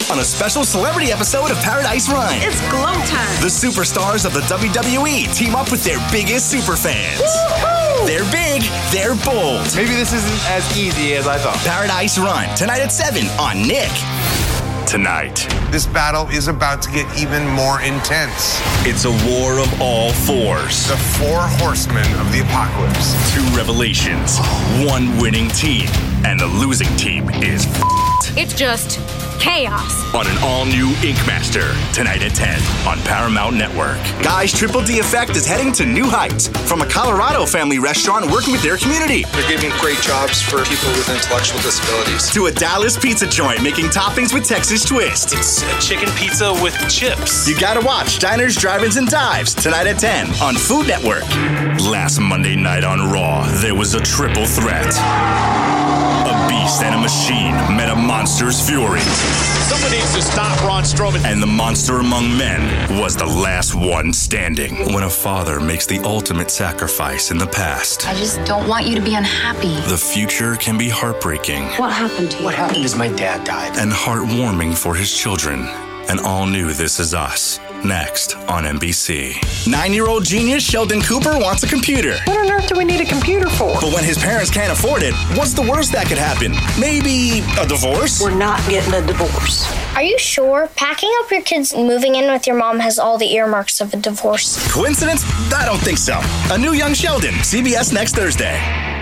on a special celebrity episode of Paradise Run. It's glow time. The superstars of the WWE team up with their biggest superfans. Woo-hoo! They're big, they're bold. Maybe this isn't as easy as I thought. Paradise Run, tonight at 7 on Nick. Tonight. This battle is about to get even more intense. It's a war of all fours. The 4 horsemen of the apocalypse. 2 revelations, 1 winning team, and the losing team is It's just chaos. On an all-new Ink Master, tonight at 10 on Paramount Network. Guys, Triple D Effect is heading to new heights. From a Colorado family restaurant working with their community. They're giving great jobs for people with intellectual disabilities. To a Dallas pizza joint making toppings with Texas twist. It's a chicken pizza with chips. You gotta watch Diners, Drive-Ins, and Dives tonight at 10 on Food Network. Last Monday night on Raw, there was a triple threat. A beast and a machine met a monster's fury. Someone needs to stop Braun Strowman. And the monster among men was the last one standing. When a father makes the ultimate sacrifice in the past, I just don't want you to be unhappy. the future can be heartbreaking. What happened to you? What happened is my dad died. And heartwarming for his children. And all new This Is Us. Next on NBC. 9-year-old genius Sheldon Cooper wants a computer. What on earth do we need a computer for? But when his parents can't afford it, what's the worst that could happen? Maybe a divorce? We're not getting a divorce. Are you sure? Packing up your kids and moving in with your mom has all the earmarks of a divorce. Coincidence? I don't think so. A new Young Sheldon. CBS next Thursday.